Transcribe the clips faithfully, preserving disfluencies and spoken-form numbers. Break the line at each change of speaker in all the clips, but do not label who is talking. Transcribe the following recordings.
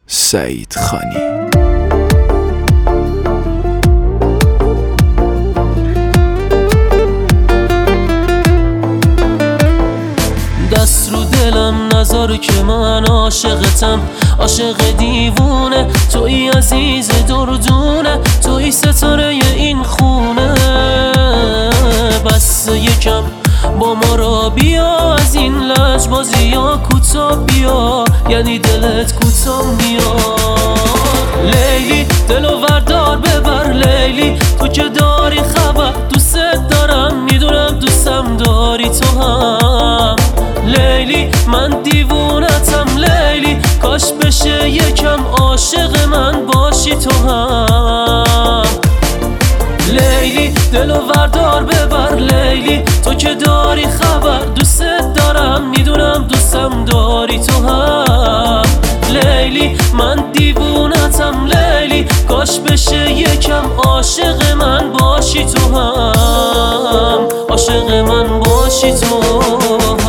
سعید خانی.
دست رو دلم نذار که من عاشقتم، عاشق دیوونه، توی عزیز دردونه، توی ستاره این خونه. بس یکم با ما را بیا، از این لجبازی ها کوتا بیا، یعنی دلت کوتا میاد. لیلی دلو وردار ببر، لیلی تو که داری خبر، دوست دارم میدونم دوستم داری تو هم. لیلی من دیوونتم، لیلی کاش بشه یکم عاشق من باشی تو هم. لیلی دلو وردار ببر، لیلی تو که داری خبر، دوست دارم میدونم دوستم داری تو هم. لیلی من دیوونتم، لیلی کاش بشه یکم عاشق من باشی تو هم، عاشق من باشی تو هم.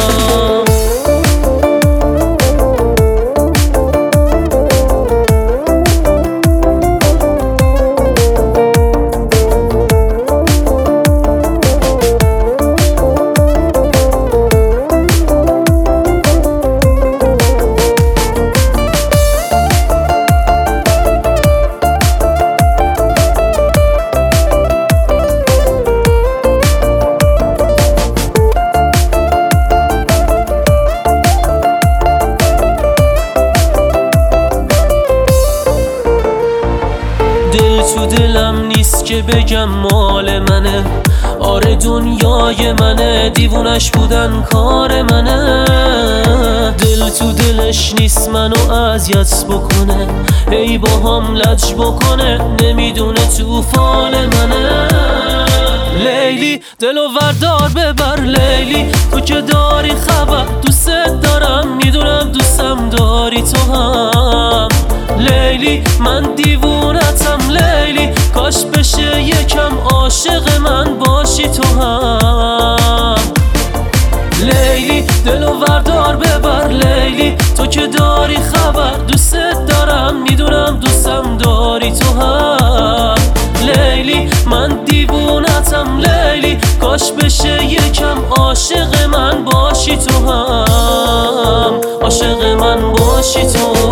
دل تو دلم نیست که بگم مال منه، آره دنیای منه، دیوونش بودن کار منه. دل تو دلش نیست منو اذیت بکنه، ای با هم لج بکنه، نمیدونه توفان منه. لیلی دلو وردار ببر، لیلی تو که داری خبر، دوست دارم میدونم دوستم داری تو هم. لیلی من دیوونتم، لیلی کاش بشه یکم عاشق من باشی تو هم. لیلی دلو وردار ببر، لیلی تو که داری خبر، دوست دارم میدونم دوستم داری تو هم. لیلی من دیوونتم، لیلی کاش بشه یکم عاشق من باشی تو هم، عاشق من باشی تو.